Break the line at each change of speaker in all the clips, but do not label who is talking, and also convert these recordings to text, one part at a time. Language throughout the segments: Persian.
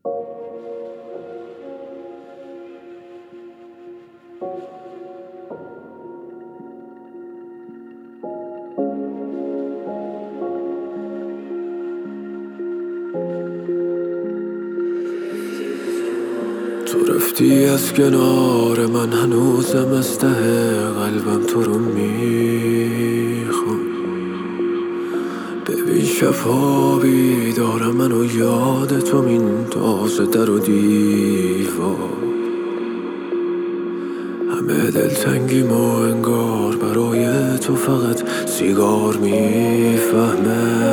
تو رفتی از کنار من، هنوزم از ته قلبم تو رو میخوام. ببین شبها بیدارم منو یاد تو میندازه در و دیوار. همه دلتنگیمو انگار برای تو فقط سیگار میفهمه.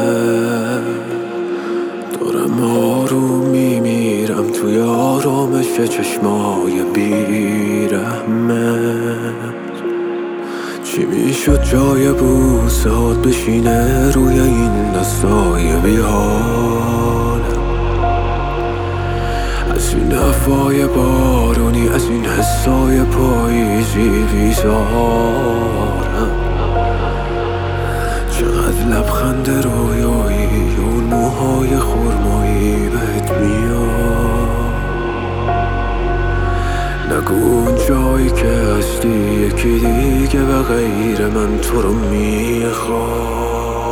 دارم آروم میمیرم توی آرامش چشمای بیرحمت. چی میشد جای بوسات بشینه روی این دستای بیحالم؟ از این هوای بارونی، از این حسای پاییزی بیزارم. چقدر لبخند رویایی، اون موهای خرمایی بهت میاد. نگو اون جایی که هستی یکی دیگه به غیر من تو رو میخواد.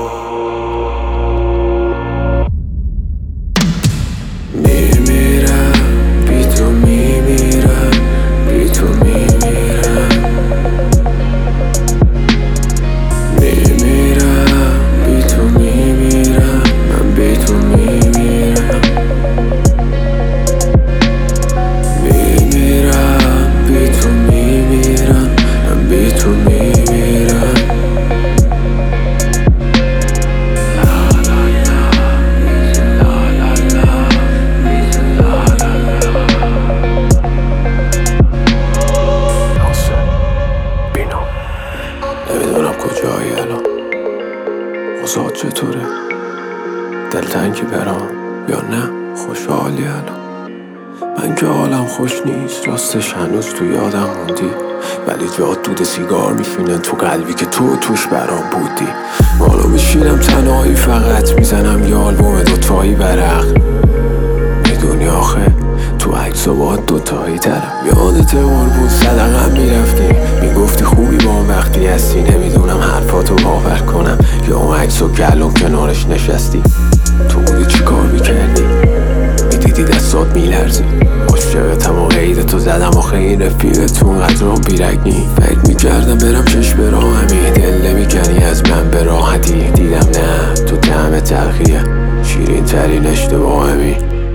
نمیدونم کجایی الان، اوضاع چطوره؟ دلتنگی برام یا نه خوشحالی الان؟ من که حالم خوش نیست، راستش هنوز تو یادم موندی، ولی جات دود سیگار میشینه تو قلبی که تو توش برام بودی. حالا میشینم تنهایی فقط میزنم یه آلبوم دوتایی برق. میدونی آخه تو عکسا باید دوتایی ترم. یادت بود صدقم میرفتی، میگفتی خوبی با اون وقتی هستی. نمیدونم حرفاتو باور کنم یا اون عکسو گلوم کنارش نشستی. تو بودی چی کار میکردی؟ میدیدی دستات میلرزی. عاشقتم و قیدتو زدم آخه این رفیقتون قدرام بیرگنی. فکر میکردم برم چشم راهمی، دل نمیکنی از من به راحتی. دیدم نه تو طعم تلخیه، شیرین ترین اشتباهمی.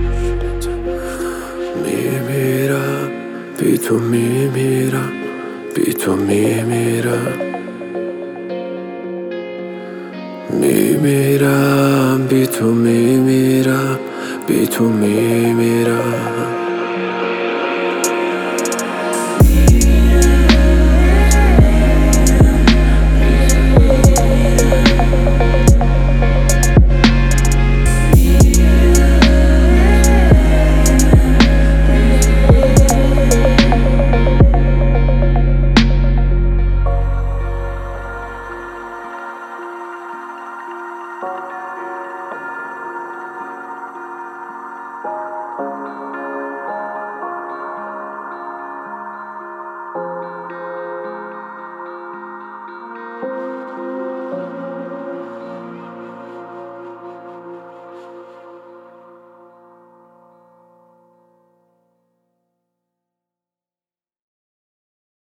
میمیرم بی تو، میمیرم بی تو، میمیرم. میمیرم بی تو، میمیرم بی تو، میمیرم.